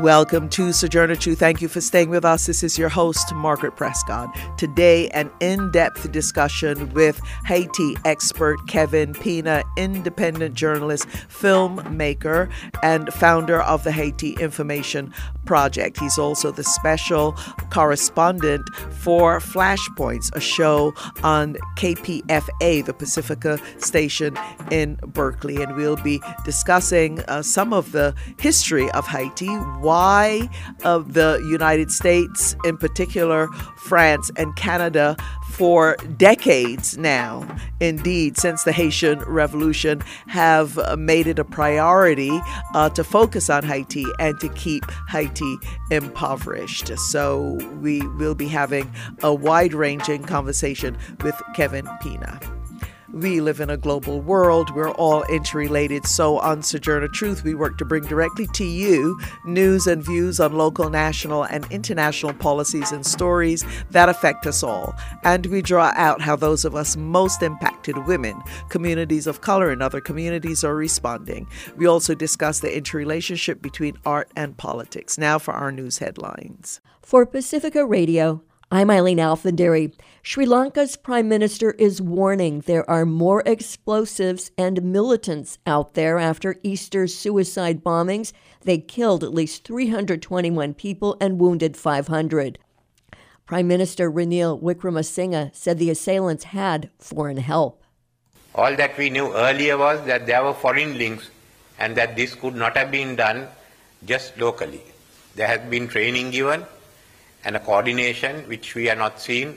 Welcome to Sojourner Truth. Thank you for staying with us. This is your host, Margaret Prescott. Today, an in-depth discussion with Haiti expert Kevin Pina, independent journalist, filmmaker, and founder of the Haiti Information Project. He's also the special correspondent for Flashpoints, a show on KPFA, the Pacifica station in Berkeley. And we'll be discussing some of the history of Haiti, why the United States, in particular France and Canada, for decades now, indeed, since the Haitian Revolution, have made it a priority to focus on Haiti and to keep Haiti impoverished. So we will be having a wide-ranging conversation with Kevin Pina. We live in a global world. We're all interrelated. So on Sojourner Truth, we work to bring directly to you news and views on local, national, and international policies and stories that affect us all. And we draw out how those of us most impacted, women, communities of color, and other communities are responding. We also discuss the interrelationship between art and politics. Now for our news headlines. For Pacifica Radio, I'm Eileen Alfandary. Sri Lanka's prime minister is warning there are more explosives and militants out there after Easter's suicide bombings. They killed at least 321 people and wounded 500. Prime Minister Ranil Wickremesinghe said the assailants had foreign help. All that we knew earlier was that there were foreign links and that this could not have been done just locally. There has been training given and a coordination which we are not seeing.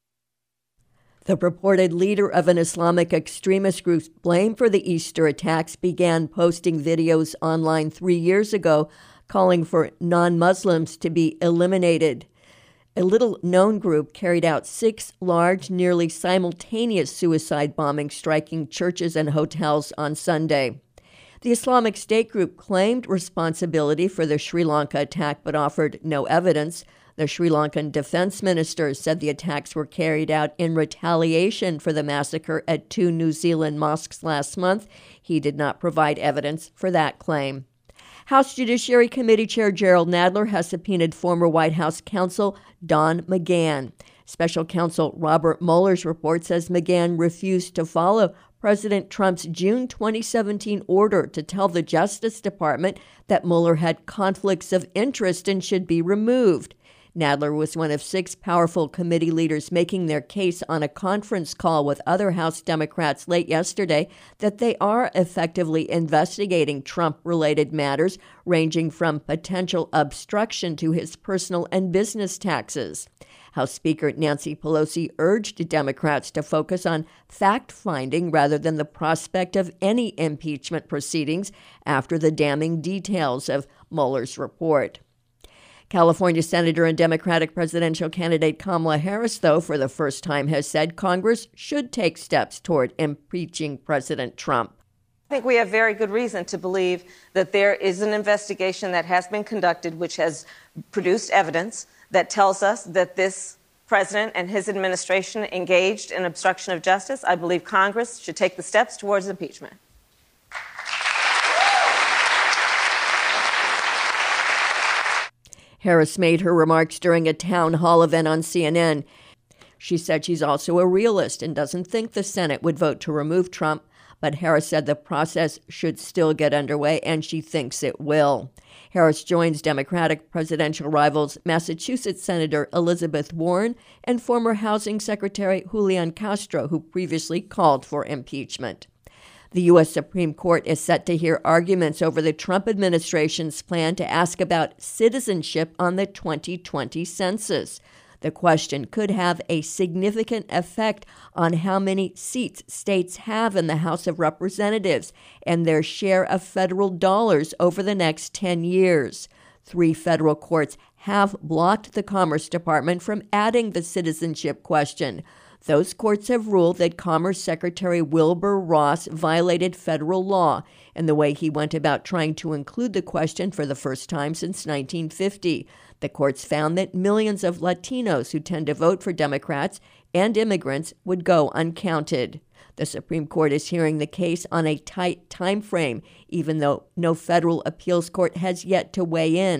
The purported leader of an Islamic extremist group's blame for the Easter attacks began posting videos online 3 years ago calling for non-Muslims to be eliminated. A little-known group carried out 6 large, nearly simultaneous suicide bombings striking churches and hotels on Sunday. The Islamic State group claimed responsibility for the Sri Lanka attack but offered no evidence. The Sri Lankan defense minister said the attacks were carried out in retaliation for the massacre at 2 New Zealand mosques last month. He did not provide evidence for that claim. House Judiciary Committee Chair Gerald Nadler has subpoenaed former White House counsel Don McGahn. Special counsel Robert Mueller's report says McGahn refused to follow President Trump's June 2017 order to tell the Justice Department that Mueller had conflicts of interest and should be removed. Nadler was one of 6 powerful committee leaders making their case on a conference call with other House Democrats late yesterday that they are effectively investigating Trump-related matters ranging from potential obstruction to his personal and business taxes. House Speaker Nancy Pelosi urged Democrats to focus on fact-finding rather than the prospect of any impeachment proceedings after the damning details of Mueller's report. California Senator and Democratic presidential candidate Kamala Harris, though, for the first time has said Congress should take steps toward impeaching President Trump. I think we have very good reason to believe that there is an investigation that has been conducted which has produced evidence that tells us that this president and his administration engaged in obstruction of justice. I believe Congress should take the steps towards impeachment. Harris made her remarks during a town hall event on CNN. She said she's also a realist and doesn't think the Senate would vote to remove Trump, but Harris said the process should still get underway, and she thinks it will. Harris joins Democratic presidential rivals Massachusetts Senator Elizabeth Warren and former Housing Secretary Julian Castro, who previously called for impeachment. The U.S. Supreme Court is set to hear arguments over the Trump administration's plan to ask about citizenship on the 2020 census. The question could have a significant effect on how many seats states have in the House of Representatives and their share of federal dollars over the next 10 years. 3 federal courts have blocked the Commerce Department from adding the citizenship question. Those courts have ruled that Commerce Secretary Wilbur Ross violated federal law in the way he went about trying to include the question for the first time since 1950. The courts found that millions of Latinos who tend to vote for Democrats and immigrants would go uncounted. The Supreme Court is hearing the case on a tight time frame, even though no federal appeals court has yet to weigh in.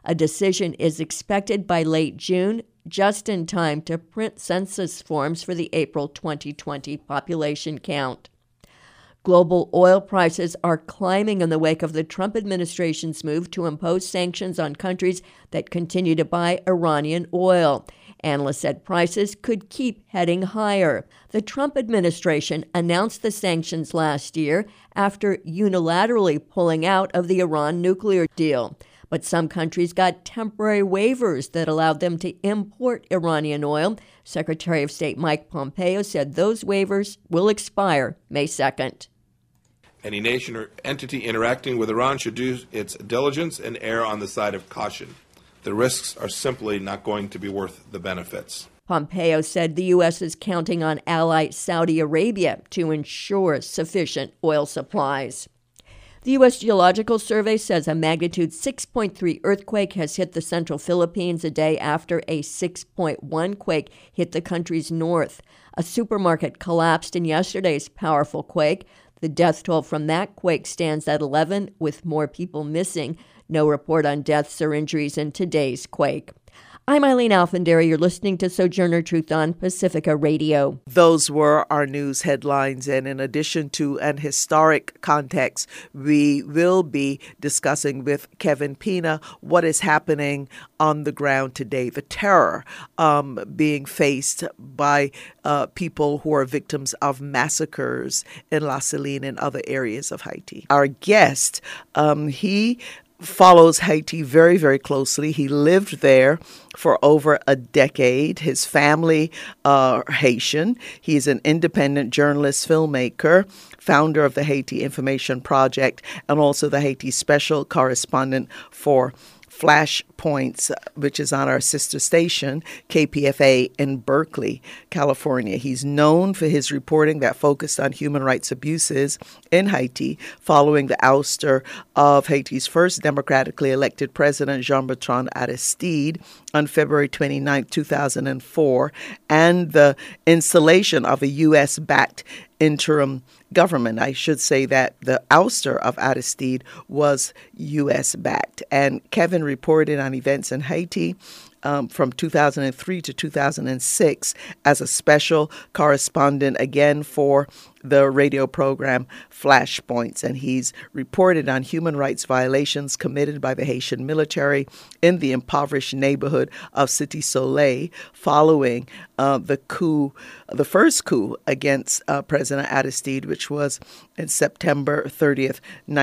A decision is expected by late June, just in time to print census forms for the April 2020 population count. Global oil prices are climbing in the wake of the Trump administration's move to impose sanctions on countries that continue to buy Iranian oil. Analysts said prices could keep heading higher. The Trump administration announced the sanctions last year after unilaterally pulling out of the Iran nuclear deal. But some countries got temporary waivers that allowed them to import Iranian oil. Secretary of State Mike Pompeo said those waivers will expire May 2nd. Any nation or entity interacting with Iran should do its diligence and err on the side of caution. The risks are simply not going to be worth the benefits. Pompeo said the U.S. is counting on ally Saudi Arabia to ensure sufficient oil supplies. The U.S. Geological Survey says a magnitude 6.3 earthquake has hit the central Philippines a day after a 6.1 quake hit the country's north. A supermarket collapsed in yesterday's powerful quake. The death toll from that quake stands at 11, with more people missing. No report on deaths or injuries in today's quake. I'm Eileen Alfandary. You're listening to Sojourner Truth on Pacifica Radio. Those were our news headlines. And in addition to an historic context, we will be discussing with Kevin Pina what is happening on the ground today, the terror being faced by people who are victims of massacres in La Saline and other areas of Haiti. Our guest, he follows Haiti very, very closely. He lived there for over a decade. His family are Haitian. He's an independent journalist, filmmaker, founder of the Haiti Information Project, and also the Haiti Special Correspondent for Flashpoints, which is on our sister station, KPFA in Berkeley, California. He's known for his reporting that focused on human rights abuses in Haiti following the ouster of Haiti's first democratically elected president, Jean-Bertrand Aristide, on February 29, 2004, and the installation of a U.S.-backed interim government. I should say that the ouster of Aristide was U.S.-backed. And Kevin reported on events in Haiti from 2003 to 2006 as a special correspondent, again, for the radio program Flashpoints. And he's reported on human rights violations committed by the Haitian military in the impoverished neighborhood of Cité Soleil following the first coup against President Aristide, which was in September 30th,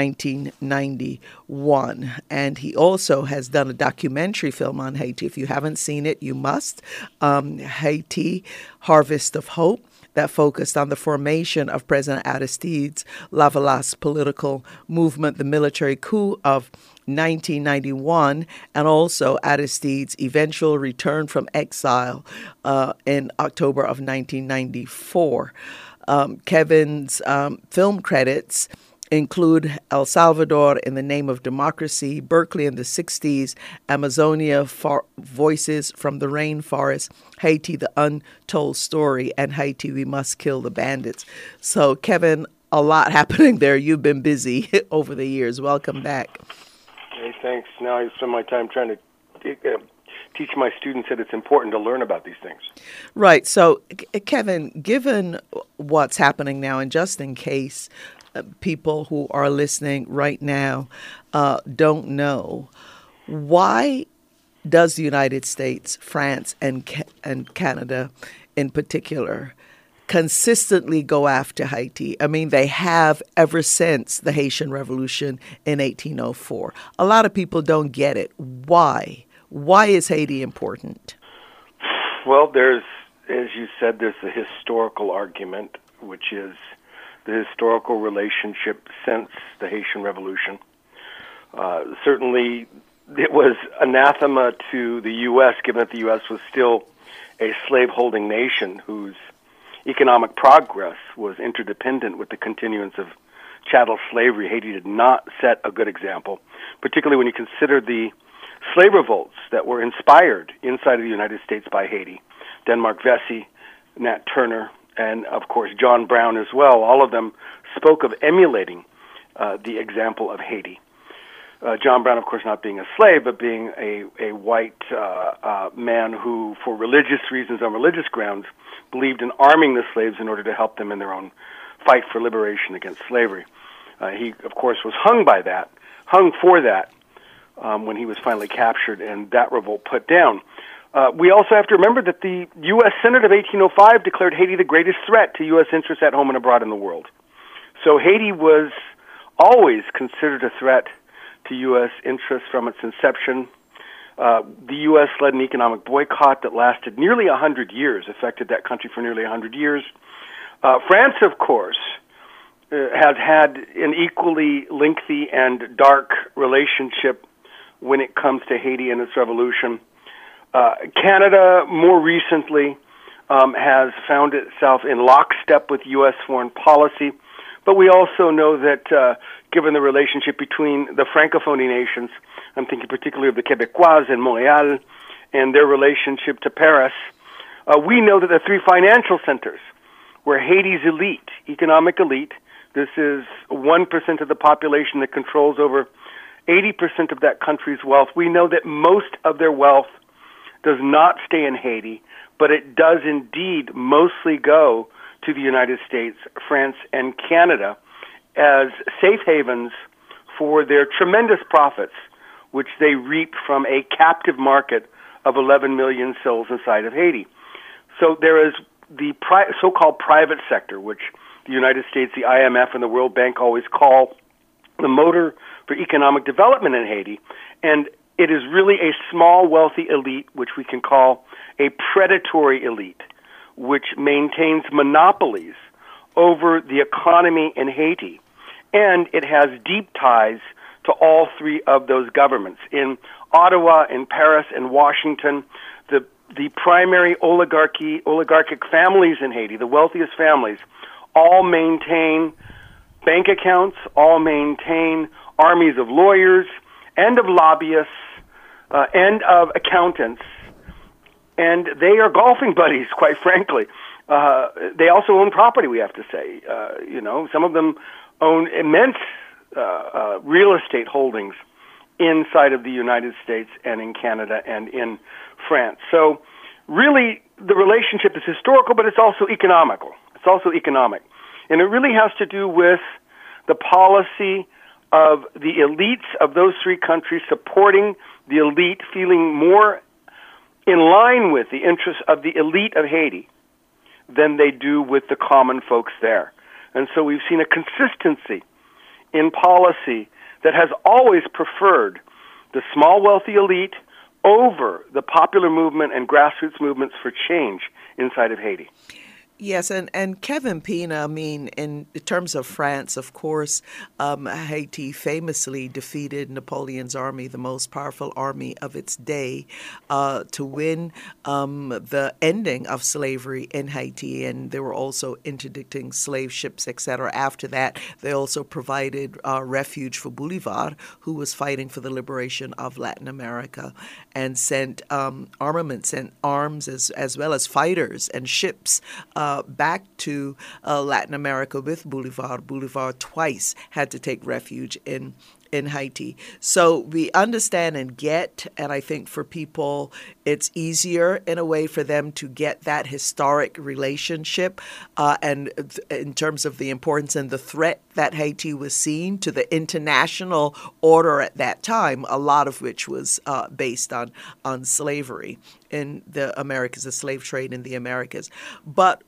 1991. And he also has done a documentary film on Haiti. If you haven't seen it, you must. Haiti, Harvest of Hope, that focused on the formation of President Aristide's Lavalas political movement, the military coup of 1991, and also Aristide's eventual return from exile in October of 1994. Kevin's film credits include El Salvador in the Name of Democracy, Berkeley in the 60s, Amazonia, Voices from the Rainforest, Haiti, The Untold Story, and Haiti, We Must Kill the Bandits. So, Kevin, a lot happening there. You've been busy over the years. Welcome back. Hey, thanks. Now I spend my time trying to teach my students that it's important to learn about these things. Right. So, Kevin, given what's happening now, and just in case people who are listening right now don't know, why does the United States, France, and Canada in particular consistently go after Haiti? I mean, they have ever since the Haitian Revolution in 1804. A lot of people don't get it. Why? Why is Haiti important? Well, there's, as you said, there's the historical argument, which is the historical relationship since the Haitian Revolution. Certainly, it was anathema to the U.S., given that the U.S. was still a slaveholding nation whose economic progress was interdependent with the continuance of chattel slavery. Haiti did not set a good example, particularly when you consider the slave revolts that were inspired inside of the United States by Haiti. Denmark Vesey, Nat Turner, and, of course, John Brown as well. All of them spoke of emulating the example of Haiti. John Brown, of course, not being a slave, but being a white man who, for religious reasons, on religious grounds, believed in arming the slaves in order to help them in their own fight for liberation against slavery. He, of course, was hung for that when he was finally captured and that revolt put down. We also have to remember that the U.S. Senate of 1805 declared Haiti the greatest threat to U.S. interests at home and abroad in the world. So Haiti was always considered a threat to U.S. interests from its inception. The U.S. led an economic boycott that lasted nearly 100 years, affected that country for nearly 100 years. France, of course, has had an equally lengthy and dark relationship when it comes to Haiti and its revolution. Canada, more recently, has found itself in lockstep with U.S. foreign policy. But we also know that given the relationship between the Francophone nations, I'm thinking particularly of the Québécois in Montreal and their relationship to Paris, we know that the three financial centers where Haiti's elite, economic elite, this is 1% of the population that controls over 80% of that country's wealth. We know that most of their wealth does not stay in Haiti, but it does indeed mostly go to the United States, France, and Canada as safe havens for their tremendous profits, which they reap from a captive market of 11 million souls inside of Haiti. So there is the so-called private sector, which the United States, the IMF, and the World Bank always call the motor for economic development in Haiti. And it is really a small, wealthy elite, which we can call a predatory elite, which maintains monopolies over the economy in Haiti. And it has deep ties to all three of those governments. In Ottawa, in Paris, and Washington, the primary oligarchic families in Haiti, the wealthiest families, all maintain bank accounts, all maintain armies of lawyers and of lobbyists and of accountants. And they are golfing buddies, quite frankly. They also own property, we have to say. Some of them own immense real estate holdings inside of the United States and in Canada and in France. So really, the relationship is historical, but it's also economical. It's also economic. And it really has to do with the policy of the elites of those three countries supporting the elite, feeling more in line with the interests of the elite of Haiti than they do with the common folks there. And so we've seen a consistency in policy that has always preferred the small, wealthy elite over the popular movement and grassroots movements for change inside of Haiti. Yes, and Kevin Pina, I mean, in terms of France, of course, Haiti famously defeated Napoleon's army, the most powerful army of its day, to win the ending of slavery in Haiti. And they were also interdicting slave ships, etc. After that, they also provided refuge for Bolivar, who was fighting for the liberation of Latin America, and sent armaments and arms as well as fighters and ships back to Latin America with Bolivar. Bolivar twice had to take refuge in Haiti. So we understand and get, and I think for people, it's easier in a way for them to get that historic relationship and in terms of the importance and the threat that Haiti was seen to the international order at that time, a lot of which was based on slavery in the Americas, the slave trade in the Americas. But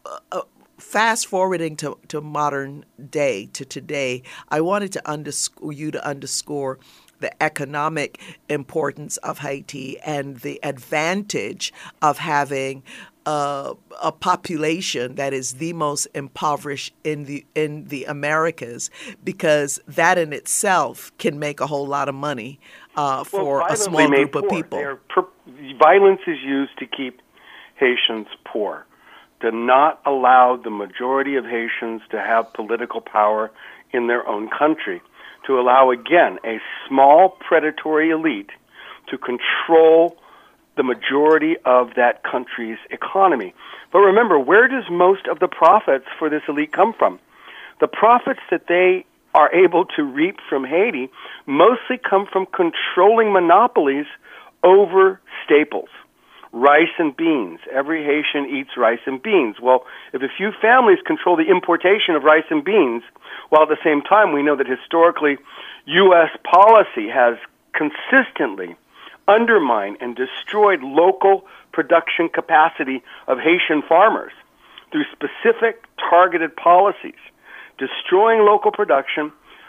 fast forwarding to modern day, to today, I wanted to underscore the economic importance of Haiti and the advantage of having a population that is the most impoverished in the Americas, because that in itself can make a whole lot of money for a small group of people. Violence is used to keep Haitians poor, to not allow the majority of Haitians to have political power in their own country, to allow, again, a small predatory elite to control the majority of that country's economy. But remember, where does most of the profits for this elite come from? The profits that they are able to reap from Haiti mostly come from controlling monopolies over staples. Rice and beans. Every Haitian eats rice and beans. Well, if a few families control the importation of rice and beans, while at the same time we know that historically U.S. policy has consistently undermined and destroyed local production capacity of Haitian farmers through specific targeted policies. Destroying local production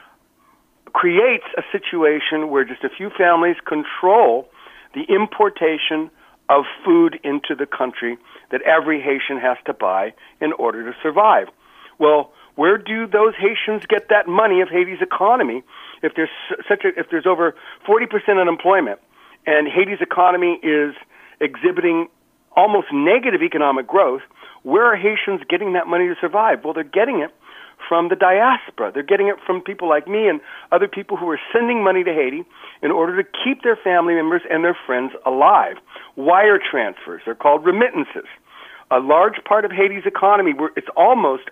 creates a situation where just a few families control the importation of food into the country that every Haitian has to buy in order to survive. Well, where do those Haitians get that money of Haiti's economy if there's over 40% unemployment and Haiti's economy is exhibiting almost negative economic growth? Where are Haitians getting that money to survive? Well, they're getting it from the diaspora. They're getting it from people like me and other people who are sending money to Haiti in order to keep their family members and their friends alive. Wire transfers, they're called remittances. A large part of Haiti's economy, where it's almost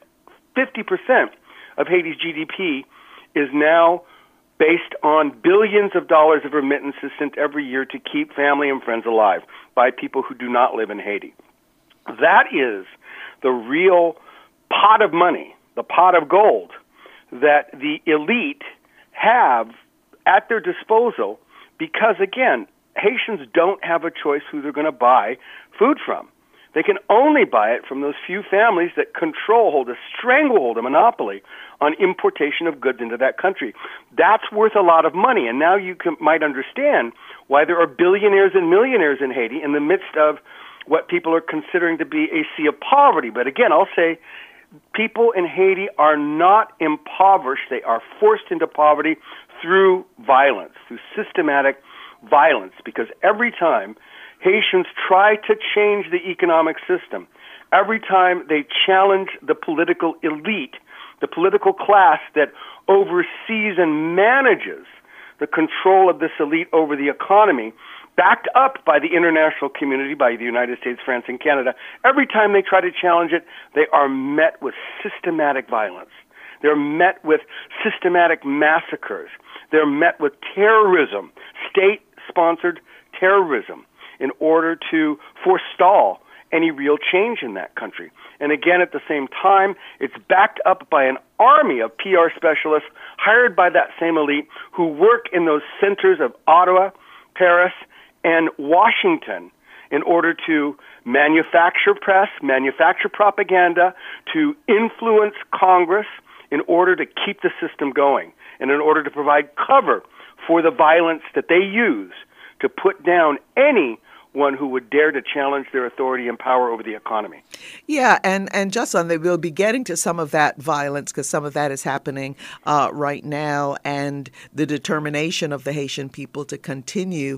50% of Haiti's GDP, is now based on billions of dollars of remittances sent every year to keep family and friends alive by people who do not live in Haiti. That is the real pot of money, the pot of gold that the elite have at their disposal because, again, Haitians don't have a choice who they're going to buy food from. They can only buy it from those few families that hold a stranglehold, a monopoly on importation of goods into that country. That's worth a lot of money, and now you might understand why there are billionaires and millionaires in Haiti in the midst of what people are considering to be a sea of poverty. But again, I'll say people in Haiti are not impoverished. They are forced into poverty through violence, through systematic violence, because every time Haitians try to change the economic system, every time they challenge the political elite, the political class that oversees and manages the control of this elite over the economy, backed up by the international community, by the United States, France, and Canada, every time they try to challenge it, they are met with systematic violence. They're met with systematic massacres. They're met with terrorism, state-sponsored terrorism, in order to forestall any real change in that country. And again, at the same time, it's backed up by an army of PR specialists hired by that same elite who work in those centers of Ottawa, Paris, and Washington in order to manufacture press, manufacture propaganda, to influence Congress in order to keep the system going and in order to provide cover for the violence that they use to put down anyone who would dare to challenge their authority and power over the economy. Yeah, and Justin, they will be getting to some of that violence because some of that is happening right now, and the determination of the Haitian people to continue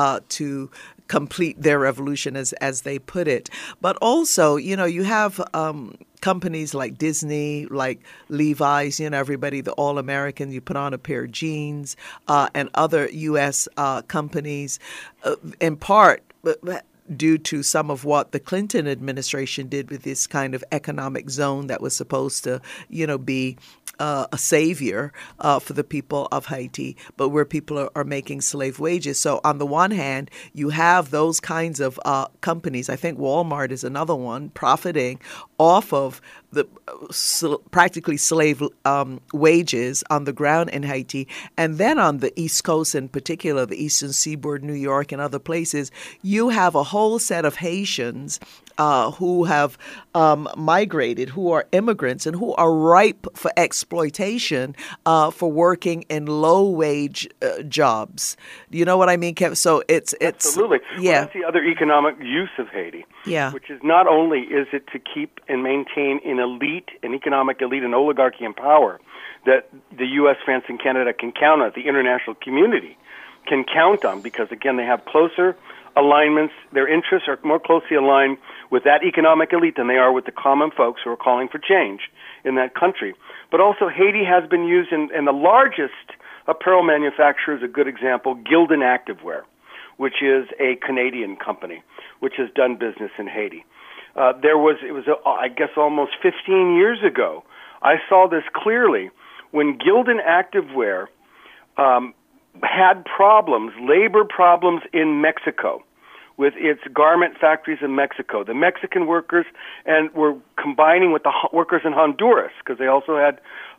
to complete their revolution, as they put it. But also, you have companies like Disney, like Levi's, everybody, the All-American, you put on a pair of jeans, and other U.S. Companies, in part due to some of what the Clinton administration did with this kind of economic zone that was supposed to, be a savior for the people of Haiti, but where people are making slave wages. So on the one hand, you have those kinds of companies. I think Walmart is another one, profiting off of the practically slave wages on the ground in Haiti. And then on the East Coast, in particular, the Eastern Seaboard, New York, and other places, you have a whole set of Haitians who have migrated, who are immigrants, and who are ripe for exploitation for working in low-wage jobs. Do you know what I mean, Kevin? So it's absolutely. Yeah. Well, that's the other economic use of Haiti. Yeah. Which is not only is it to keep and maintain an economic elite, an oligarchy in power that the U.S., France, and Canada can count on, the international community can count on, because, again, they have closer alignments. Their interests are more closely aligned with that economic elite than they are with the common folks who are calling for change in that country. But also, Haiti has been used in the largest apparel manufacturer is a good example, Gildan Activewear, which is a Canadian company which has done business in Haiti. I guess almost 15 years ago, I saw this clearly when Gildan Activewear had problems, labor problems in Mexico, with its garment factories in Mexico. The Mexican workers and were combining with the workers in Honduras, because they also had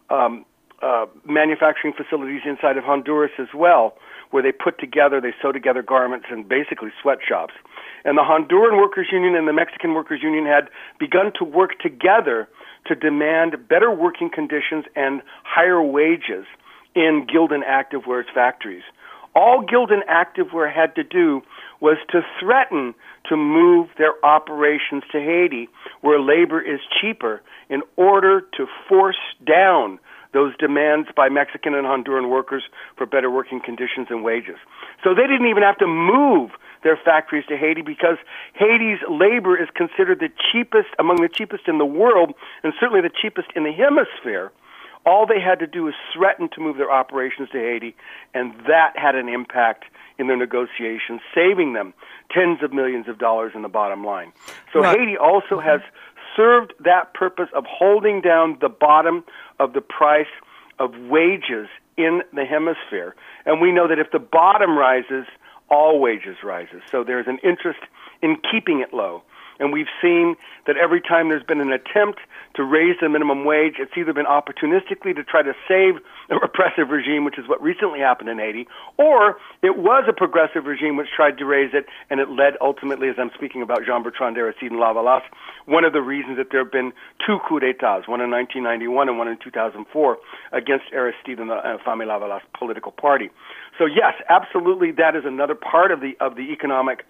manufacturing facilities inside of Honduras as well, where they sew together garments and basically sweatshops. And the Honduran Workers Union and the Mexican Workers Union had begun to work together to demand better working conditions and higher wages in Gildan Activewear's factories. All Gildan Activewear had to do was to threaten to move their operations to Haiti, where labor is cheaper, in order to force down those demands by Mexican and Honduran workers for better working conditions and wages. So they didn't even have to move their factories to Haiti, because Haiti's labor is considered the cheapest, among the cheapest in the world, and certainly the cheapest in the hemisphere. All they had to do was threaten to move their operations to Haiti, and that had an impact in their negotiations, saving them tens of millions of dollars in the bottom line. So right. Haiti also has served that purpose of holding down the bottom of the price of wages in the hemisphere. And we know that if the bottom rises, all wages rises. So there's an interest in keeping it low. And we've seen that every time there's been an attempt to raise the minimum wage, it's either been opportunistically to try to save a repressive regime, which is what recently happened in Haiti, or it was a progressive regime which tried to raise it, and it led ultimately, as I'm speaking about Jean-Bertrand Aristide and Lavalas, one of the reasons that there have been two coups d'etats, one in 1991 and one in 2004, against Aristide and the Famille Lavalas political party. So yes, absolutely, that is another part of the economic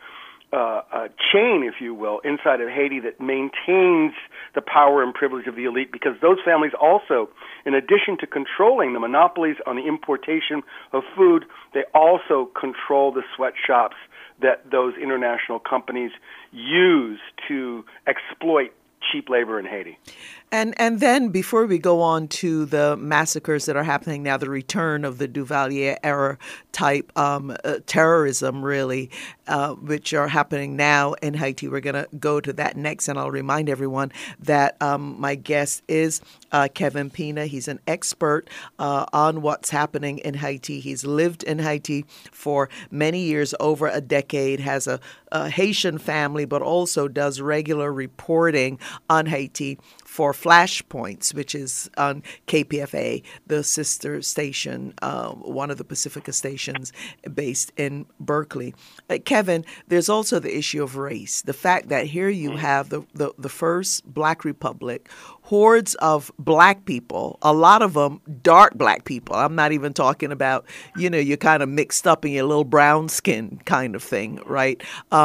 chain, if you will, inside of Haiti that maintains the power and privilege of the elite, because those families also, in addition to controlling the monopolies on the importation of food, they also control the sweatshops that those international companies use to exploit cheap labor in Haiti. And then before we go on to the massacres that are happening now, the return of the Duvalier era type terrorism, really, which are happening now in Haiti. We're going to go to that next, and I'll remind everyone that my guest is Kevin Pina. He's an expert on what's happening in Haiti. He's lived in Haiti for many years, over a decade, has a Haitian family, but also does regular reporting on Haiti for Flashpoints, which is on KPFA, the sister station, one of the Pacifica stations based in Berkeley. Kevin, there's also the issue of race. The fact that here you have the first Black Republic, hordes of Black people, a lot of them dark Black people. I'm not even talking about, you're kind of mixed up in your little brown skin kind of thing, right?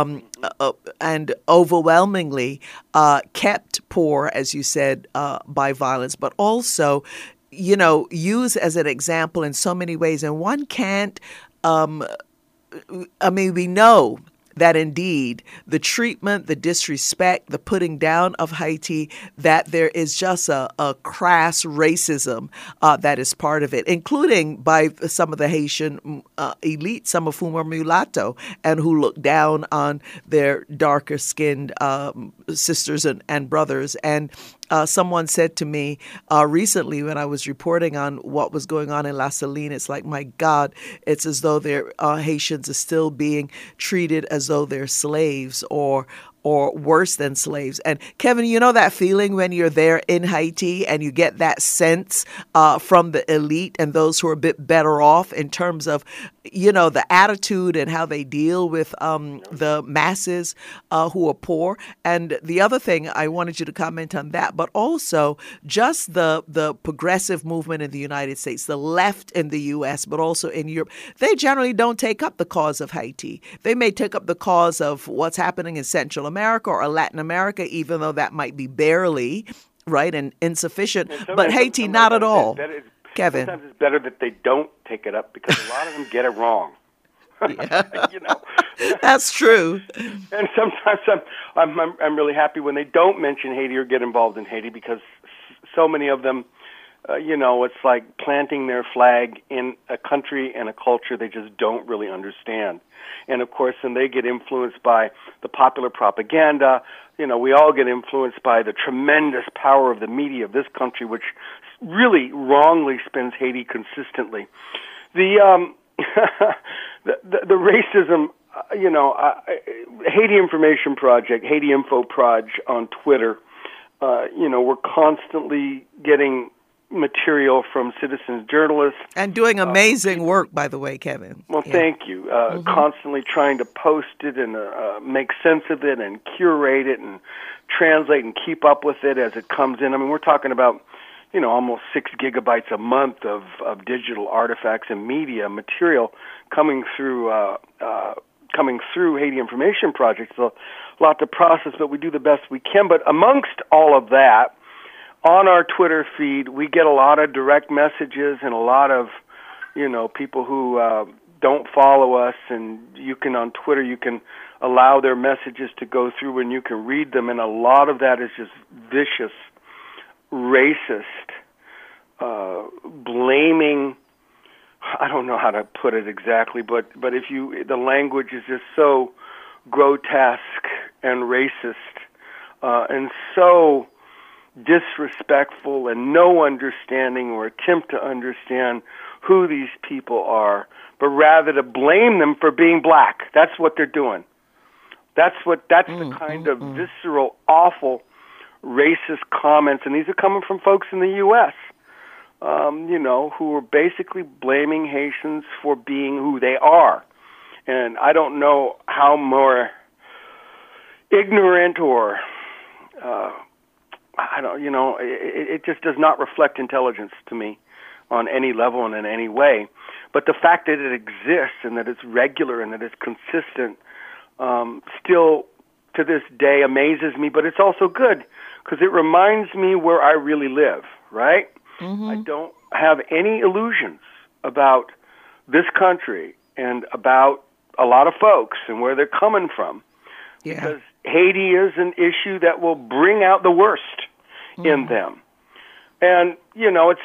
And overwhelmingly kept poor, as you said, by violence, but also, used as an example in so many ways. And one can't, we know that indeed the treatment, the disrespect, the putting down of Haiti, that there is just a crass racism that is part of it, including by some of the Haitian elite, some of whom are mulatto and who look down on their darker skinned sisters and brothers. And someone said to me recently when I was reporting on what was going on in La Saline, it's like, my God, it's as though their Haitians are still being treated as though they're slaves or worse than slaves. And Kevin, that feeling when you're there in Haiti and you get that sense from the elite and those who are a bit better off in terms of, the attitude and how they deal with the masses who are poor. And the other thing, I wanted you to comment on that, but also just the progressive movement in the United States, the left in the U.S., but also in Europe. They generally don't take up the cause of Haiti. They may take up the cause of what's happening in Central America or Latin America, even though that might be barely, right, and insufficient. But Haiti, not at all. Kevin. Sometimes it's better that they don't take it up, because a lot of them get it wrong. That's true. And sometimes I'm really happy when they don't mention Haiti or get involved in Haiti, because so many of them, it's like planting their flag in a country and a culture they just don't really understand. And of course, then they get influenced by the popular propaganda. We all get influenced by the tremendous power of the media of this country, which really wrongly spins Haiti consistently. The the racism, Haiti Information Project, Haiti Info Proj on Twitter, we're constantly getting material from citizens journalists. And doing amazing work, by the way, Kevin. Well, thank you. Constantly trying to post it and make sense of it and curate it and translate and keep up with it as it comes in. I mean, we're talking about, almost 6 gigabytes a month of digital artifacts and media material coming through Haiti Information Project. So a lot to process, but we do the best we can. But amongst all of that, on our Twitter feed, we get a lot of direct messages and a lot of, people who don't follow us. And on Twitter, you can allow their messages to go through and you can read them. And a lot of that is just vicious, racist, blaming. I don't know how to put it exactly, but the language is just so grotesque and racist, and so disrespectful, and no understanding or attempt to understand who these people are, but rather to blame them for being black. That's what they're doing. That's the kind of visceral, awful, racist comments, and these are coming from folks in the U.S., who are basically blaming Haitians for being who they are. And I don't know how more ignorant or it just does not reflect intelligence to me on any level and in any way. But the fact that it exists and that it's regular and that it's consistent still to this day amazes me, but it's also good because it reminds me where I really live, right? I don't have any illusions about this country and about a lot of folks and where they're coming from. Yeah. Because Haiti is an issue that will bring out the worst in them. And, it's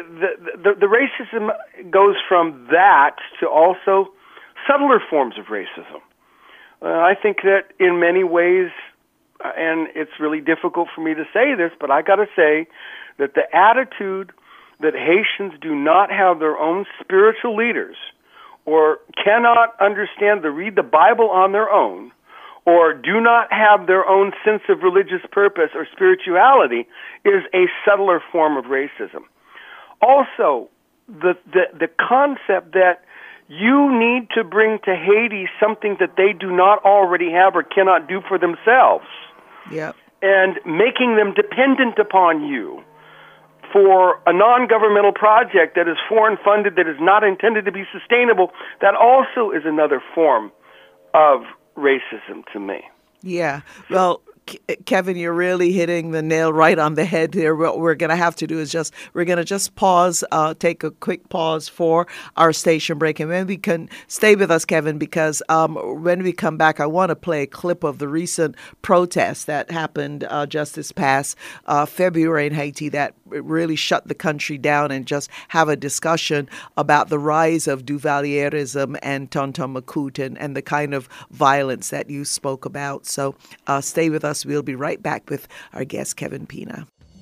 the racism goes from that to also subtler forms of racism. I think that in many ways, and it's really difficult for me to say this, but I got to say that the attitude that Haitians do not have their own spiritual leaders or cannot understand to read the Bible on their own or do not have their own sense of religious purpose or spirituality is a subtler form of racism. Also, the concept that you need to bring to Haiti something that they do not already have or cannot do for themselves. Yep. And making them dependent upon you for a non-governmental project that is foreign funded, that is not intended to be sustainable, that also is another form of racism to me. Yeah. Well, Kevin, you're really hitting the nail right on the head there. What we're going to have to do is we're going to just pause, take a quick pause for our station break. And then we can stay with us, Kevin, because when we come back, I want to play a clip of the recent protest that happened just this past February in Haiti that really shut the country down, and just have a discussion about the rise of Duvalierism and Tonton Macoute and the kind of violence that you spoke about. So stay with us. We'll be right back with our guest, Kevin Pina.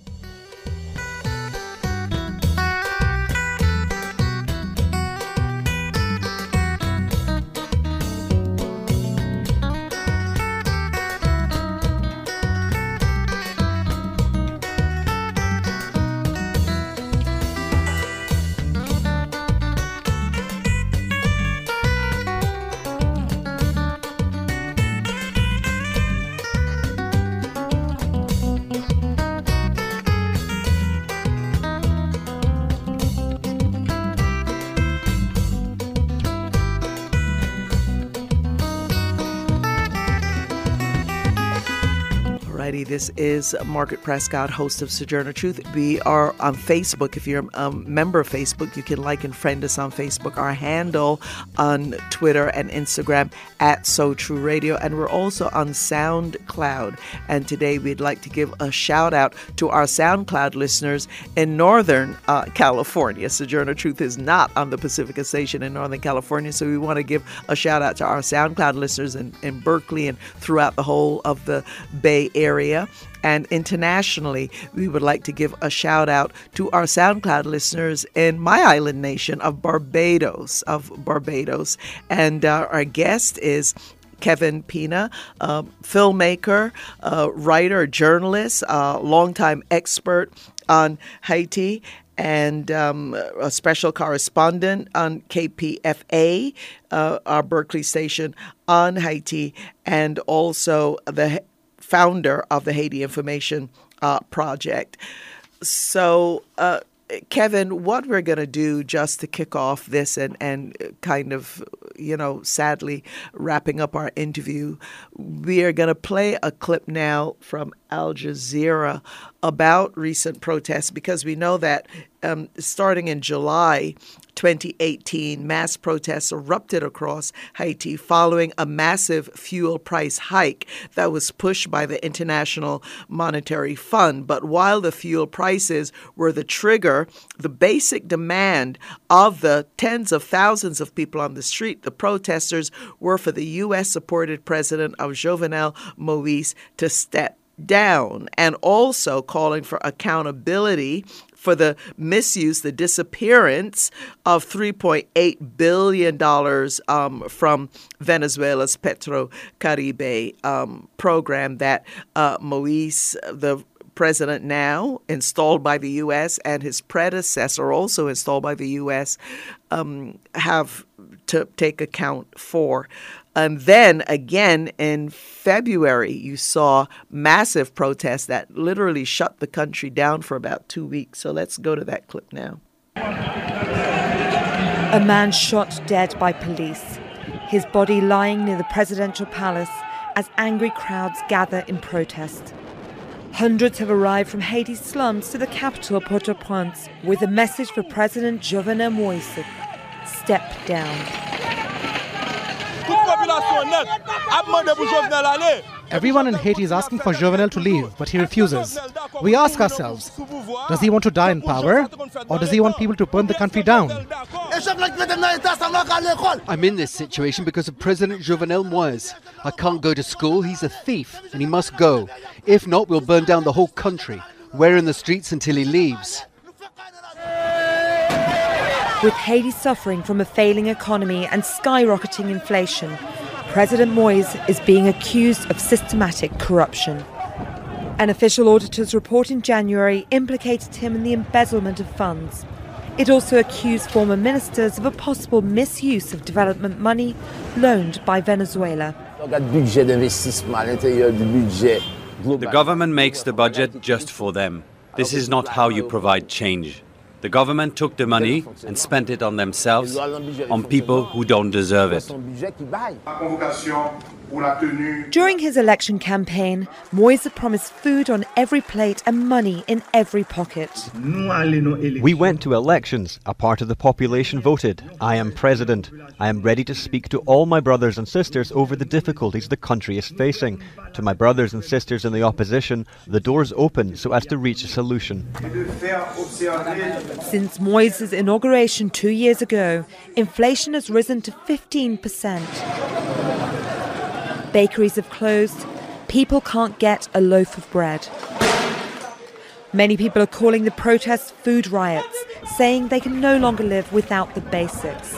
This is Margaret Prescott, host of Sojourner Truth. We are on Facebook. If you're a member of Facebook, you can like and friend us on Facebook. Our handle on Twitter and Instagram @SoTrueRadio. And we're also on SoundCloud. And today we'd like to give a shout out to our SoundCloud listeners in Northern California. Sojourner Truth is not on the Pacifica station in Northern California, so we want to give a shout out to our SoundCloud listeners in Berkeley and throughout the whole of the Bay Area. area and internationally. We would like to give a shout out to our SoundCloud listeners in my island nation of Barbados. And our guest is Kevin Pina, filmmaker, writer, journalist, longtime expert on Haiti, and a special correspondent on KPFA, our Berkeley station on Haiti, and also the founder of the Haiti Information Project. So, Kevin, what we're going to do just to kick off this and kind of, sadly wrapping up our interview, we are going to play a clip now from Al Jazeera about recent protests, because we know that starting in July 2018, mass protests erupted across Haiti following a massive fuel price hike that was pushed by the International Monetary Fund. But while the fuel prices were the trigger, the basic demand of the tens of thousands of people on the street, the protesters, were for the U.S.-supported president of Jovenel Moïse to step down, and also calling for accountability for the misuse, the disappearance of $3.8 billion from Venezuela's PetroCaribe program that Moïse, the president now installed by the U.S., and his predecessor also installed by the U.S., have to take account for. And then again in February, you saw massive protests that literally shut the country down for about 2 weeks. So let's go to that clip now. A man shot dead by police, his body lying near the presidential palace as angry crowds gather in protest. Hundreds have arrived from Haiti's slums to the capital, Port-au-Prince, with a message for President Jovenel Moïse: step down. Everyone in Haiti is asking for Jovenel to leave, but he refuses. We ask ourselves, does he want to die in power, or does he want people to burn the country down? I'm in this situation because of President Jovenel Moïse. I can't go to school, he's a thief, and he must go. If not, we'll burn down the whole country. We're in the streets until he leaves. With Haiti suffering from a failing economy and skyrocketing inflation, President Moïse is being accused of systematic corruption. An official auditor's report in January implicated him in the embezzlement of funds. It also accused former ministers of a possible misuse of development money loaned by Venezuela. The government makes the budget just for them. This is not how you provide change. The government took the money and spent it on themselves, on people who don't deserve it. During his election campaign, Moïse promised food on every plate and money in every pocket. We went to elections. A part of the population voted. I am president. I am ready to speak to all my brothers and sisters over the difficulties the country is facing. To my brothers and sisters in the opposition, the door's open so as to reach a solution. Since Moïse's inauguration 2 years ago, inflation has risen to 15%. Bakeries have closed. People can't get a loaf of bread. Many people are calling the protests food riots, saying they can no longer live without the basics.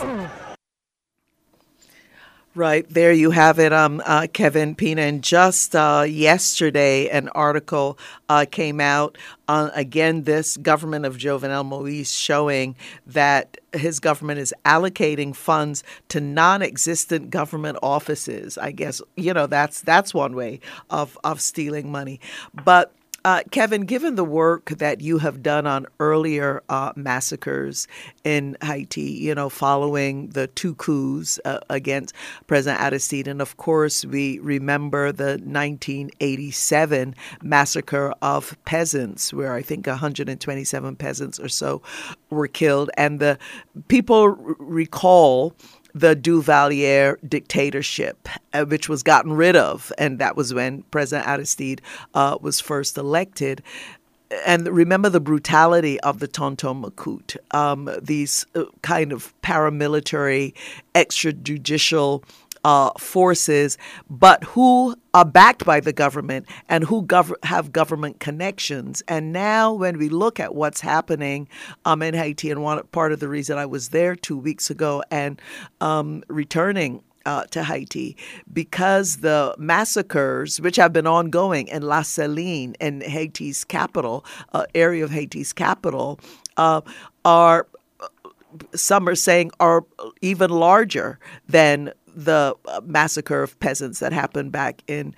Right, there you have it, Kevin Pina. And just yesterday, an article came out on, again, this government of Jovenel Moïse, showing that his government is allocating funds to non-existent government offices. I guess, that's one way of stealing money. But Kevin, given the work that you have done on earlier massacres in Haiti, following the two coups against President Aristide, and of course we remember the 1987 massacre of peasants, where I think 127 peasants or so were killed, and the people recall the Duvalier dictatorship, which was gotten rid of. And that was when President Aristide was first elected. And remember the brutality of the Tonton Macoute, these kind of paramilitary, extrajudicial forces, but who are backed by the government and who have government connections. And now when we look at what's happening in Haiti, and part of the reason I was there 2 weeks ago and returning to Haiti, because the massacres, which have been ongoing in La Saline, in Haiti's capital, area of Haiti's capital, are, some are saying, are even larger than the massacre of peasants that happened back in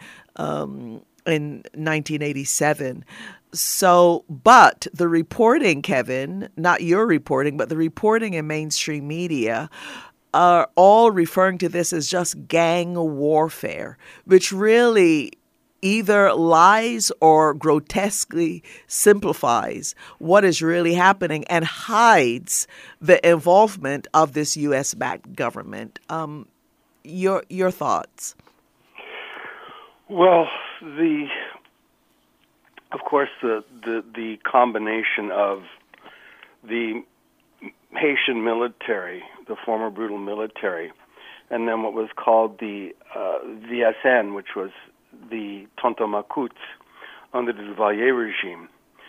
1987. So, but the reporting, Kevin, not your reporting, but the reporting in mainstream media are all referring to this as just gang warfare, which really either lies or grotesquely simplifies what is really happening and hides the involvement of this U.S.-backed government. Your thoughts? Well, of course, the combination of the Haitian military, the former brutal military, and then what was called the VSN, which was the Tonton Macoutes under the Duvalier regime,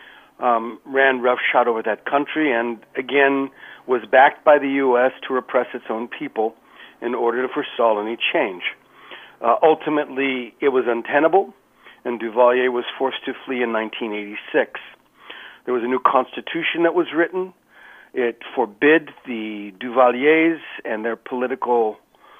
ran roughshod over that country and, again, was backed by the U.S. to repress its own people in order to forestall any change. Ultimately, it was untenable, and Duvalier was forced to flee in 1986. There was a new constitution that was written. It forbid the Duvaliers and their political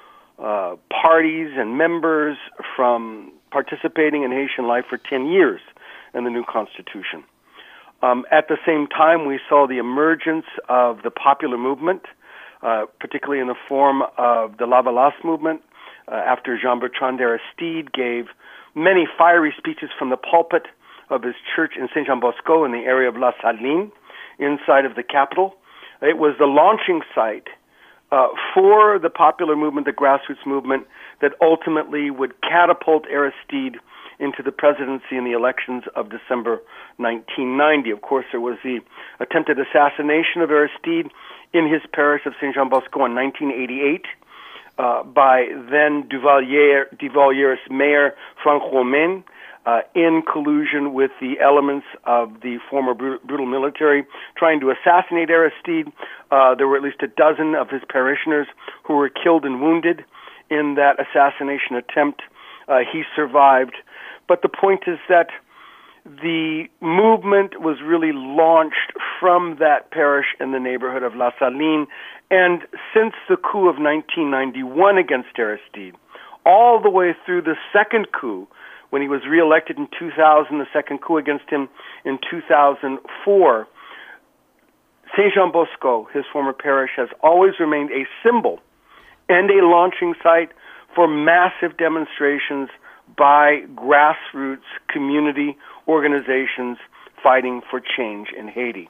parties and members from participating in Haitian life for 10 years in the new constitution. At the same time, we saw the emergence of the popular movement, particularly in the form of the Lavalas movement, after Jean-Bertrand Aristide gave many fiery speeches from the pulpit of his church in Saint-Jean-Bosco in the area of La Saline, inside of the capital. It was the launching site for the popular movement, the grassroots movement, that ultimately would catapult Aristide into the presidency in the elections of December 1990. Of course, there was the attempted assassination of Aristide in his parish of Saint-Jean-Bosco in 1988 by then Duvalier's mayor, Franck Romain, in collusion with the elements of the former brutal military, trying to assassinate Aristide. There were at least a dozen of his parishioners who were killed and wounded in that assassination attempt. He survived. But the point is that the movement was really launched from that parish in the neighborhood of La Saline. And since the coup of 1991 against Aristide, all the way through the second coup, when he was reelected in 2000, the second coup against him in 2004, Saint-Jean-Bosco, his former parish, has always remained a symbol and a launching site for massive demonstrations by grassroots community organizations fighting for change in Haiti.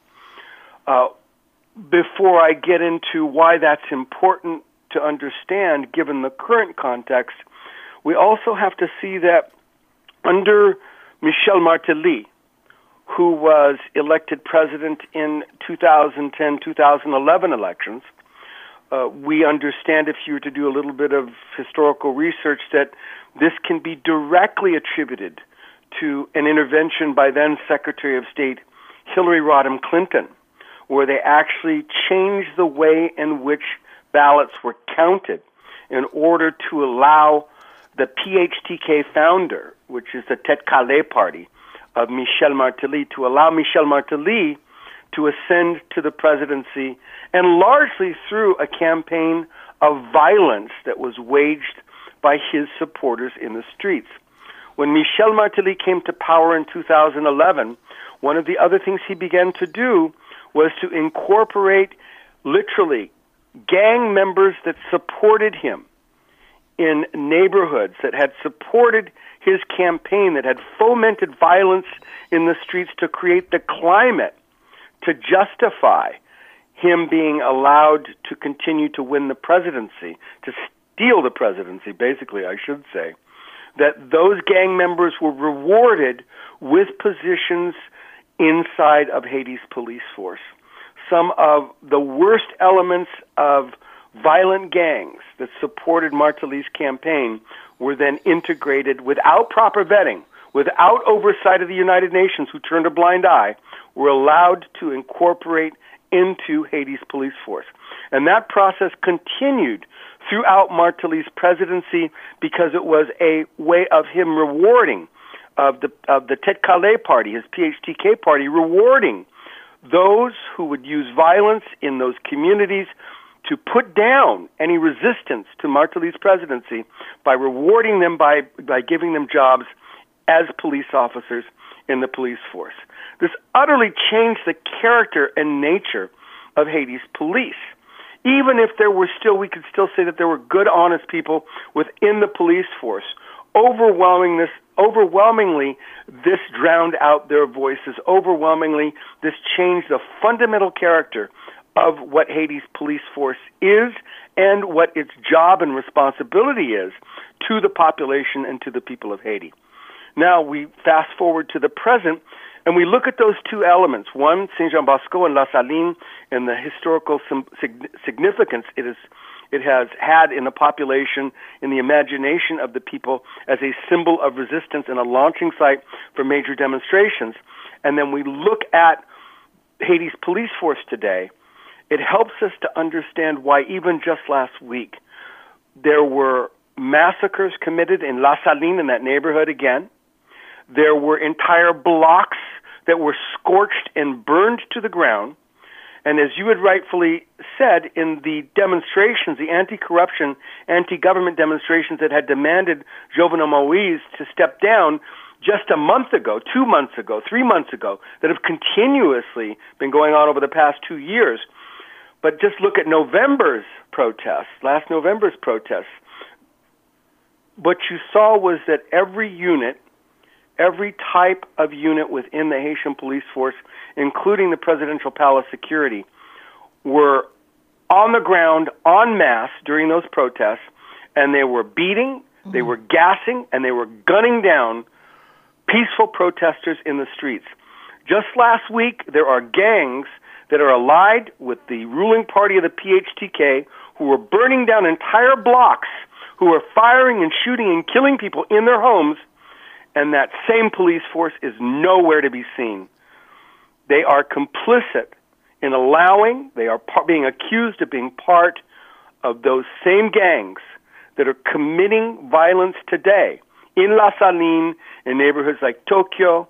Before I get into why that's important to understand, given the current context, we also have to see that under Michel Martelly, who was elected president in 2010-2011 elections, we understand, if you were to do a little bit of historical research, that this can be directly attributed to an intervention by then Secretary of State Hillary Rodham Clinton, where they actually changed the way in which ballots were counted in order to allow the PHTK founder, which is the Tête Calais party of Michel Martelly, to allow Michel Martelly to ascend to the presidency, and largely through a campaign of violence that was waged by his supporters in the streets. When Michel Martelly came to power in 2011, one of the other things he began to do was to incorporate literally gang members that supported him in neighborhoods, that had supported his campaign, that had fomented violence in the streets to create the climate to justify him being allowed to continue to win the presidency, to steal the presidency, basically, I should say, that those gang members were rewarded with positions inside of Haiti's police force. Some of the worst elements of violent gangs that supported Martelly's campaign were then integrated without proper vetting, without oversight of the United Nations, who turned a blind eye, were allowed to incorporate into Haiti's police force. And that process continued throughout Martelly's presidency because it was a way of him rewarding, of the Tête Calais party, his PHTK party, rewarding those who would use violence in those communities to put down any resistance to Martelly's presidency by rewarding them by giving them jobs as police officers in the police force. This utterly changed the character and nature of Haiti's police. Even if we could still say that there were good, honest people within the police force, overwhelmingly, this drowned out their voices. Overwhelmingly, this changed the fundamental character of what Haiti's police force is and what its job and responsibility is to the population and to the people of Haiti. Now we fast forward to the present, and we look at those two elements. One, Saint-Jean-Bosco and La Saline, and the historical significance it has had in the population, in the imagination of the people, as a symbol of resistance and a launching site for major demonstrations. And then we look at Haiti's police force today. It helps us to understand why even just last week there were massacres committed in La Saline, in that neighborhood again. There were entire blocks that were scorched and burned to the ground. And as you had rightfully said, in the demonstrations, the anti-corruption, anti-government demonstrations that had demanded Jovenel Moïse to step down just a month ago, 2 months ago, 3 months ago, that have continuously been going on over the past 2 years. But just look at November's protests, last November's protests. What you saw was that every unit, every type of unit within the Haitian police force, including the Presidential Palace Security, were on the ground en masse during those protests, and they were beating, they were gassing, and they were gunning down peaceful protesters in the streets. Just last week, there are gangs that are allied with the ruling party of the PHTK who were burning down entire blocks, who were firing and shooting and killing people in their homes, and that same police force is nowhere to be seen. They are complicit in allowing, they are being accused of being part of those same gangs that are committing violence today in La Saline, in neighborhoods like Tokyo,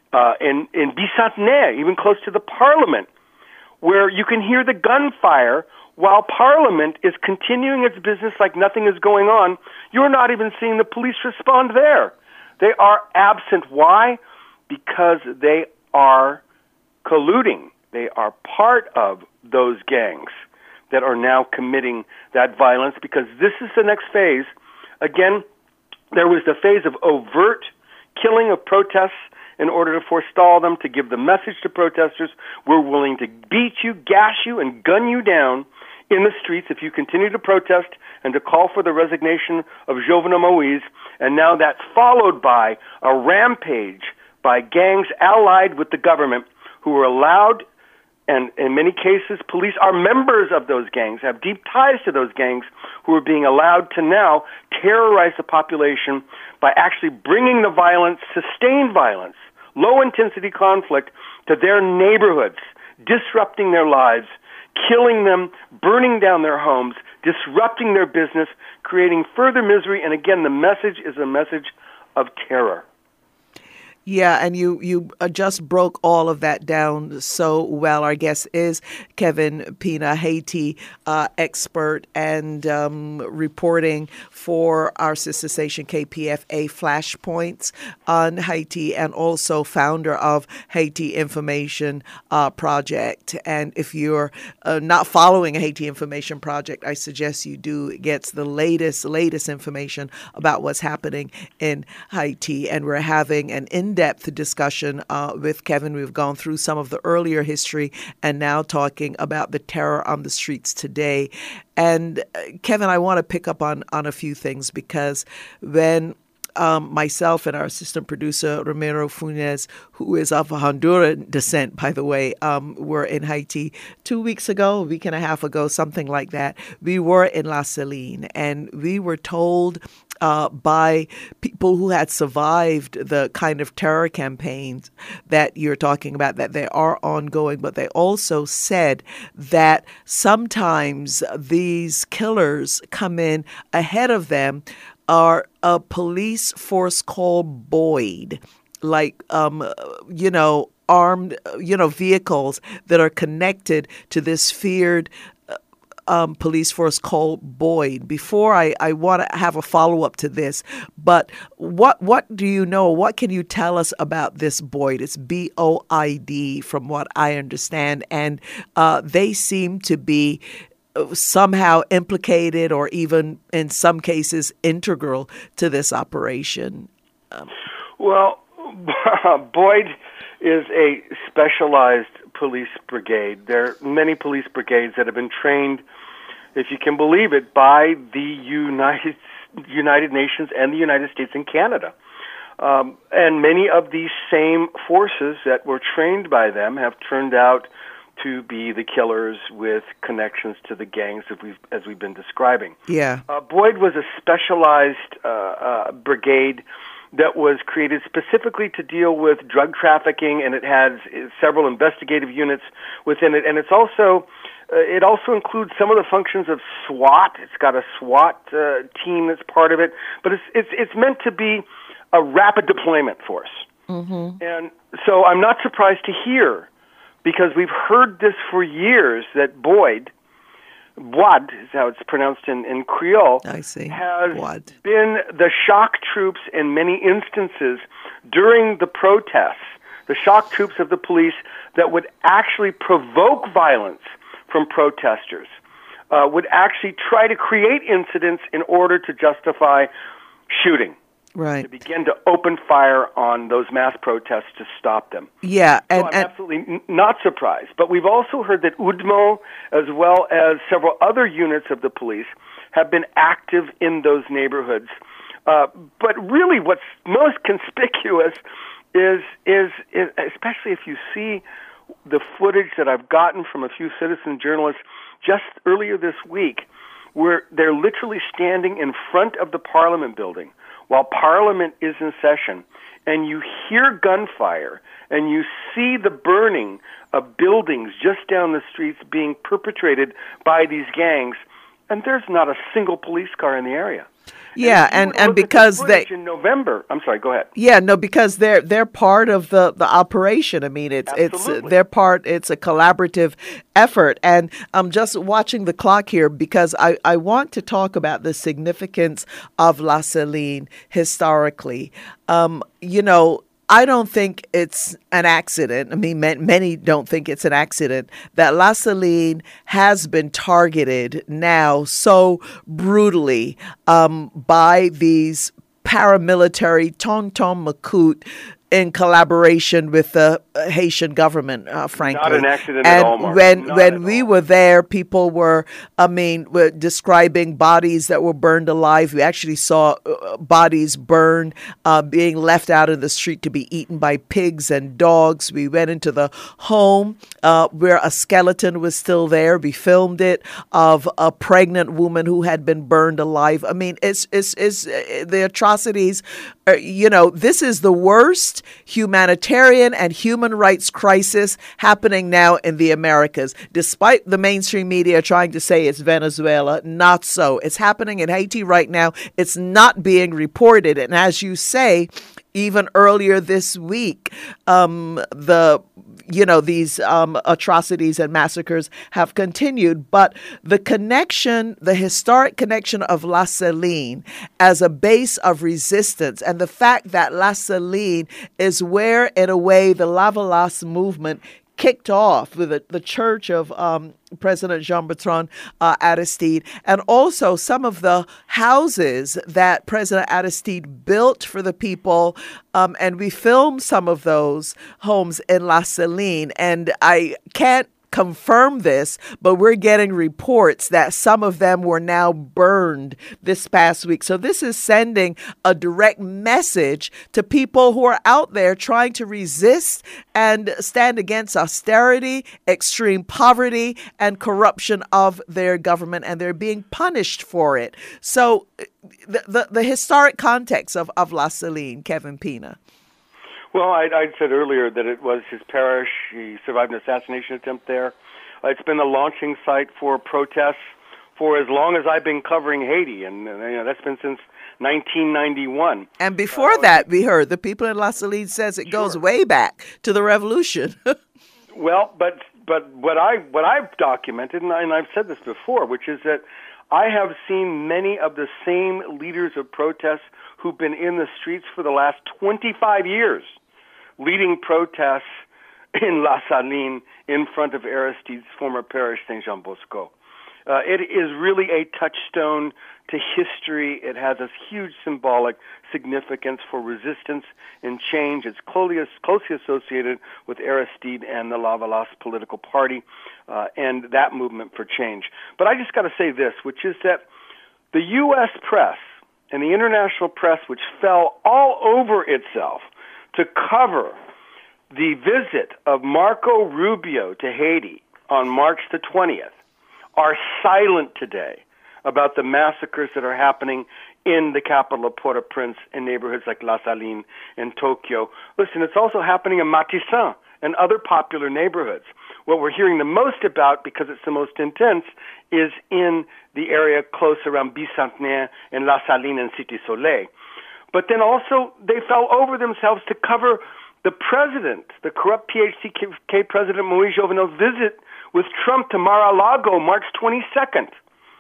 in Bicentenaire, even close to the parliament, where you can hear the gunfire while Parliament is continuing its business like nothing is going on. You're not even seeing the police respond there. They are absent. Why? Because they are colluding. They are part of those gangs that are now committing that violence, because this is the next phase. Again, there was the phase of overt killing of protests in order to forestall them, to give the message to protesters, we're willing to beat you, gas you, and gun you down in the streets if you continue to protest, and to call for the resignation of Jovenel Moïse. And now that's followed by a rampage by gangs allied with the government who are allowed, and in many cases police are members of those gangs, have deep ties to those gangs, who are being allowed to now terrorize the population by actually bringing the violence, sustained violence, low-intensity conflict to their neighborhoods, disrupting their lives, killing them, burning down their homes, disrupting their business, creating further misery. And again, the message is a message of terror. Yeah, and you just broke all of that down so well. Our guest is Kevin Pina, Haiti expert and reporting for our sister station KPFA Flashpoints on Haiti, and also founder of Haiti Information Project. And if you're not following Haiti Information Project, I suggest you do. It gets the latest information about what's happening in Haiti, and we're having an in-depth discussion with Kevin. We've gone through some of the earlier history and now talking about the terror on the streets today. And Kevin, I want to pick up on a few things, because when myself and our assistant producer, Romero Funes, who is of Honduran descent, by the way, were in Haiti 2 weeks ago, a week and a half ago, something like that. We were in La Saline, and we were told by people who had survived the kind of terror campaigns that you're talking about, that they are ongoing, but they also said that sometimes these killers come in ahead of them are a police force called Boyd, like, armed, vehicles that are connected to this feared police force called Boyd. Before I want to have a follow-up to this, but what do you know? What can you tell us about this Boyd? It's BOID from what I understand, and they seem to be somehow implicated or even in some cases integral to this operation. Well, Boyd is a specialized police brigade. There are many police brigades that have been trained, if you can believe it, by the United Nations and the United States and Canada. And many of these same forces that were trained by them have turned out to be the killers with connections to the gangs as we've been describing. Yeah. Boyd was a specialized brigade that was created specifically to deal with drug trafficking, and it has several investigative units within it. And it also includes some of the functions of SWAT. It's got a SWAT team that's part of it, but it's meant to be a rapid deployment force. Mm-hmm. And so I'm not surprised to hear, because we've heard this for years, that Boyd is how it's pronounced in Creole, has been the shock troops in many instances during the protests, the shock troops of the police that would actually provoke violence from protesters, would actually try to create incidents in order to justify shooting. Right. To begin to open fire on those mass protests to stop them. Yeah. So I'm absolutely not surprised. But we've also heard that UDMO, as well as several other units of the police, have been active in those neighborhoods. But really what's most conspicuous is especially if you see the footage that I've gotten from a few citizen journalists just earlier this week, where they're literally standing in front of the Parliament building while Parliament is in session, and you hear gunfire, and you see the burning of buildings just down the streets being perpetrated by these gangs, and there's not a single police car in the area. Yeah, and because they in November, I'm sorry, go ahead. Yeah, no, because they're part of the operation. I mean, it's their part. It's a collaborative effort, and I'm just watching the clock here because I want to talk about the significance of La Saline historically. I don't think it's an accident. I mean, many don't think it's an accident that La Saline has been targeted now so brutally by these paramilitary Tonton Macoute in collaboration with the Haitian government, frankly. Not an accident at all, Mark. When we were there, people were describing bodies that were burned alive. We actually saw bodies burned, being left out in the street to be eaten by pigs and dogs. We went into the home where a skeleton was still there. We filmed it of a pregnant woman who had been burned alive. I mean, it's the atrocities. This is the worst humanitarian and human rights crisis happening now in the Americas. Despite the mainstream media trying to say it's Venezuela, not so. It's happening in Haiti right now. It's not being reported. And as you say, even earlier this week, these atrocities and massacres have continued. But the historic connection of La Saline as a base of resistance, and the fact that La Saline is where, in a way, the Lavalas movement kicked off with the church of President Jean-Bertrand Aristide, and also some of the houses that President Aristide built for the people. And we filmed some of those homes in La Saline, and I can't confirm this, but we're getting reports that some of them were now burned this past week. So this is sending a direct message to people who are out there trying to resist and stand against austerity, extreme poverty, and corruption of their government, and they're being punished for it. So the historic context of La Saline, Kevin Pina. Well, I said earlier that it was his parish. He survived an assassination attempt there. It's been a launching site for protests for as long as I've been covering Haiti, and that's been since 1991. And before that, we heard the people in La Saline says it goes way back to the revolution. Well, but what I've documented, and I've said this before, which is that I have seen many of the same leaders of protests who've been in the streets for the last 25 years, leading protests in La Saline in front of Aristide's former parish, Saint Jean Bosco. It is really a touchstone to history. It has a huge symbolic significance for resistance and change. It's closely associated with Aristide and the Lavalas political party and that movement for change. But I just got to say this, which is that the U.S. press and the international press, which fell all over itself to cover the visit of Marco Rubio to Haiti on March the 20th, are silent today about the massacres that are happening in the capital of Port-au-Prince and neighborhoods like La Saline and Tokyo. Listen, it's also happening in Matissan and other popular neighborhoods. What we're hearing the most about, because it's the most intense, is in the area close around Bicentenaire and La Saline and Cité Soleil. But then also they fell over themselves to cover the president, the corrupt PHTK president Moïse Jovenel's visit with Trump to Mar-a-Lago March 22nd,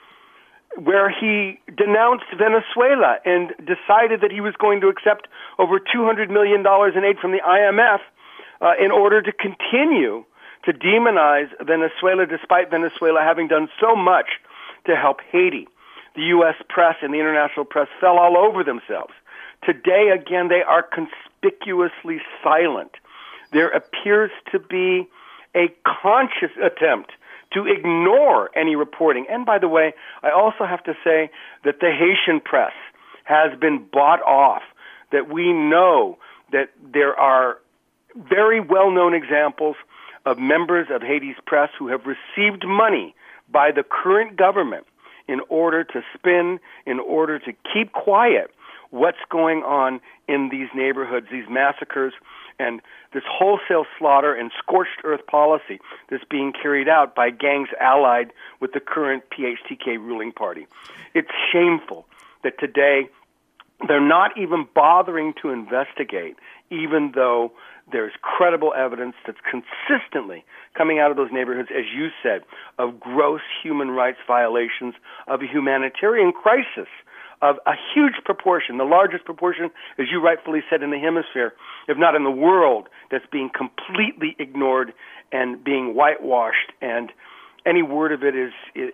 where he denounced Venezuela and decided that he was going to accept over $200 million in aid from the IMF in order to continue to demonize Venezuela, despite Venezuela having done so much to help Haiti. The U.S. press and the international press fell all over themselves. Today, again, they are conspicuously silent. There appears to be a conscious attempt to ignore any reporting. And by the way, I also have to say that the Haitian press has been bought off, that we know that there are very well-known examples of members of Haiti's press who have received money by the current government in order to spin, in order to keep quiet what's going on in these neighborhoods, these massacres, and this wholesale slaughter and scorched earth policy that's being carried out by gangs allied with the current PHTK ruling party. It's shameful that today they're not even bothering to investigate, even though there's credible evidence that's consistently coming out of those neighborhoods, as you said, of gross human rights violations, of a humanitarian crisis, of a huge proportion, the largest proportion, as you rightfully said, in the hemisphere, if not in the world, that's being completely ignored and being whitewashed, and any word of it is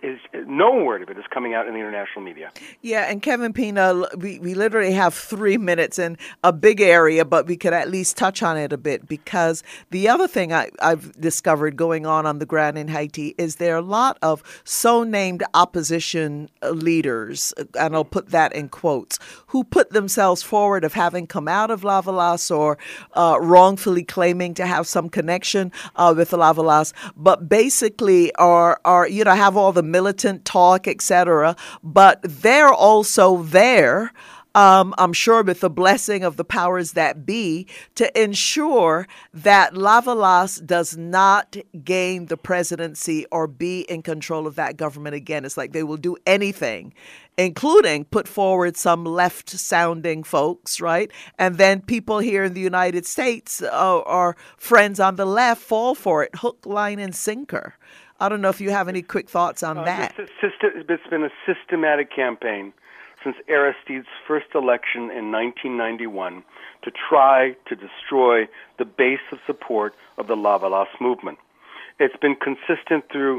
no word of it is coming out in the international media. Yeah, and Kevin Pina, we literally have 3 minutes in a big area, but we could at least touch on it a bit, because the other thing I've discovered going on the ground in Haiti is there are a lot of so-named opposition leaders, and I'll put that in quotes, who put themselves forward of having come out of Lavalas or wrongfully claiming to have some connection with Lavalas, but basically are have all the militant talk, etc. But they're also there, I'm sure with the blessing of the powers that be, to ensure that Lavalas does not gain the presidency or be in control of that government again. It's like they will do anything, including put forward some left-sounding folks, right? And then people here in the United States, our friends on the left, fall for it, hook, line, and sinker. I don't know if you have any quick thoughts on that. It's been a systematic campaign since Aristide's first election in 1991 to try to destroy the base of support of the Lavalas movement. It's been consistent through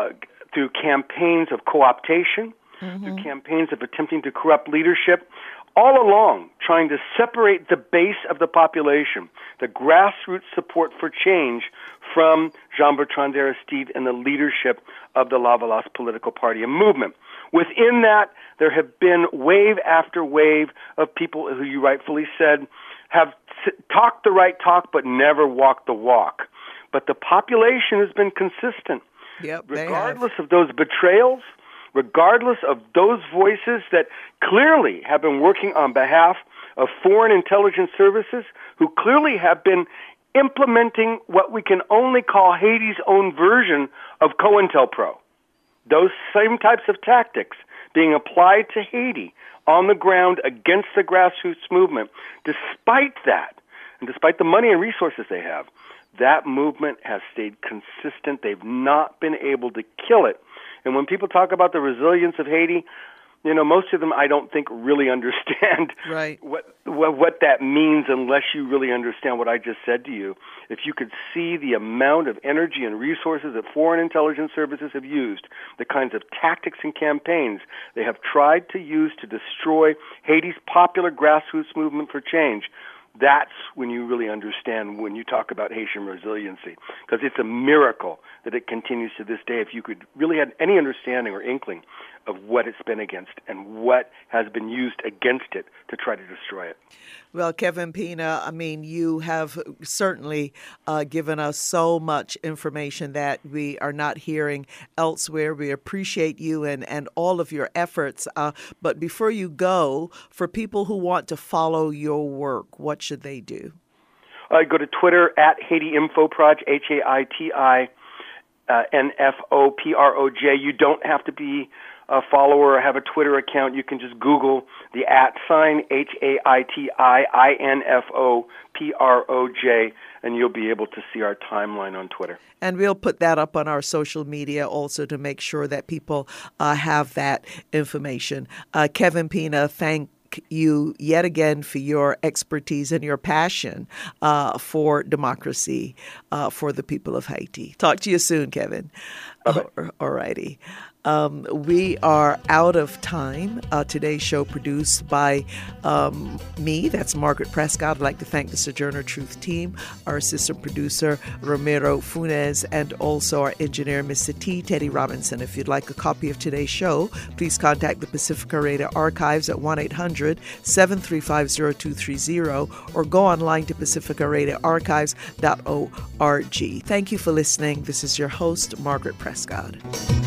campaigns of co-optation, through campaigns of attempting to corrupt leadership, all along trying to separate the base of the population, the grassroots support for change, from Jean-Bertrand Aristide and the leadership of the Lavalas political party and movement. Within that, there have been wave after wave of people who, you rightfully said, have talked the right talk but never walked the walk. But the population has been consistent. Yep, regardless of those betrayals, regardless of those voices that clearly have been working on behalf of foreign intelligence services, who clearly have been implementing what we can only call Haiti's own version of COINTELPRO. Those same types of tactics being applied to Haiti on the ground against the grassroots movement. Despite that, and despite the money and resources they have, that movement has stayed consistent. They've not been able to kill it. And when people talk about the resilience of Haiti, you know, most of them I don't think really understand what that means unless you really understand what I just said to you. If you could see the amount of energy and resources that foreign intelligence services have used, the kinds of tactics and campaigns they have tried to use to destroy Haiti's popular grassroots movement for change, that's when you really understand when you talk about Haitian resiliency, because it's a miracle that it continues to this day. If you could really have any understanding or inkling of what it's been against and what has been used against it to try to destroy it. Well, Kevin Pina, I mean, you have certainly given us so much information that we are not hearing elsewhere. We appreciate you and all of your efforts. But before you go, for people who want to follow your work, what should they do? Go to Twitter at Haiti Infoproj, HAITI NFOPROJ. You don't have to be a follower or have a Twitter account. You can just Google the @ HAITI and you'll be able to see our timeline on Twitter. And we'll put that up on our social media also to make sure that people have that information. Kevin Pina, thank you yet again for your expertise and your passion for democracy for the people of Haiti. Talk to you soon, Kevin. All righty. We are out of time. Today's show produced by me, that's Margaret Prescott. I'd like to thank the Sojourner Truth team, our assistant producer, Ramiro Funes, and also our engineer, Mr. T. Teddy Robinson. If you'd like a copy of today's show, please contact the Pacifica Radio Archives at 1-800-735-0230 or go online to pacificaradioarchives.org. Thank you for listening. This is your host, Margaret Prescott.